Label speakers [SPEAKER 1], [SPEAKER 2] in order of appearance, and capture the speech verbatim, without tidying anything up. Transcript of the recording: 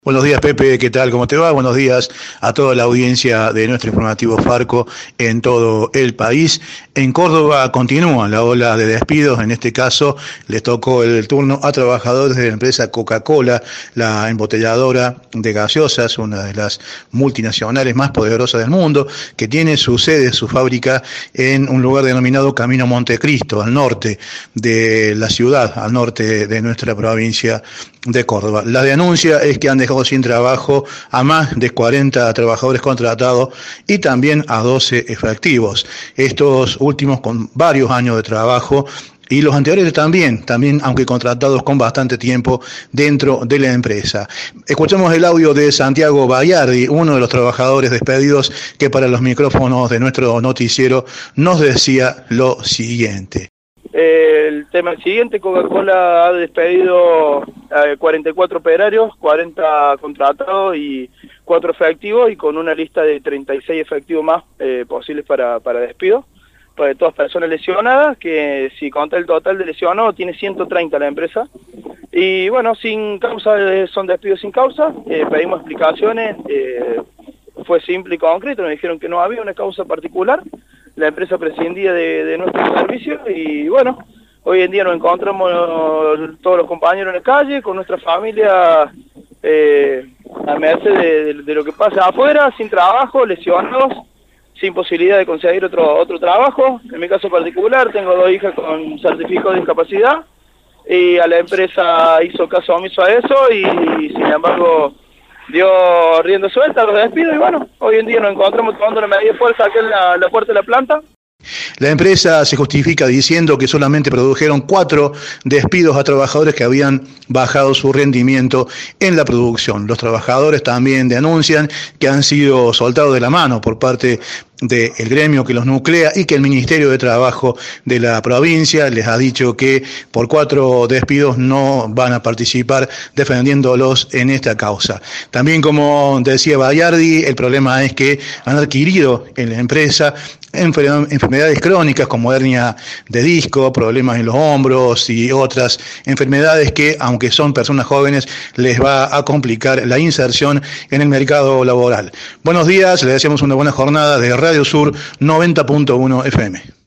[SPEAKER 1] Buenos días, Pepe, ¿qué tal? ¿Cómo te va? Buenos días a toda la audiencia de nuestro informativo Farco en todo el país. En Córdoba continúa la ola de despidos, en este caso les tocó el turno a trabajadores de la empresa Coca-Cola, la embotelladora de gaseosas, una de las multinacionales más poderosas del mundo, que tiene su sede, su fábrica en un lugar denominado Camino Montecristo, al norte de la ciudad, al norte de nuestra provincia de Córdoba. La denuncia es que han dejado sin trabajo a más de cuarenta trabajadores contratados y también a doce efectivos. Estos últimos con varios años de trabajo y los anteriores también, también aunque contratados con bastante tiempo dentro de la empresa. Escuchemos el audio de Santiago Bayardi, uno de los trabajadores despedidos, que para los micrófonos de nuestro noticiero nos decía lo siguiente.
[SPEAKER 2] El tema siguiente, Coca-Cola ha despedido a cuarenta y cuatro operarios, cuarenta contratados y cuatro efectivos, y con una lista de treinta y seis efectivos más eh, posibles para, para despido, para todas personas lesionadas, que si conta el total de lesionados tiene ciento treinta la empresa. Y bueno, sin causa, son despidos sin causa, eh, pedimos explicaciones, eh, fue simple y concreto, nos dijeron que no había una causa particular. La empresa prescindía de, de nuestros servicios y bueno, hoy en día nos encontramos todos los compañeros en la calle, con nuestra familia eh, a merced de, de, de lo que pasa afuera, sin trabajo, lesionados, sin posibilidad de conseguir otro, otro trabajo. En mi caso particular tengo dos hijas con certificado de discapacidad y a la empresa hizo caso omiso a eso y, y sin embargo dio rienda suelta a los despidos y bueno, hoy en día nos encontramos tomando la medida de fuerza aquí en la, la puerta de la planta.
[SPEAKER 1] La empresa se justifica diciendo que solamente produjeron cuatro despidos a trabajadores que habían bajado su rendimiento en la producción. Los trabajadores también denuncian que han sido soltados de la mano por parte del gremio que los nuclea y que el Ministerio de Trabajo de la provincia les ha dicho que por cuatro despidos no van a participar defendiéndolos en esta causa. También, como decía Bayardi, el problema es que han adquirido en la empresa enfermedades crónicas como hernia de disco, problemas en los hombros y otras enfermedades que, aunque son personas jóvenes, les va a complicar la inserción en el mercado laboral. Buenos días, les deseamos una buena jornada de Radio Sur noventa punto uno F M.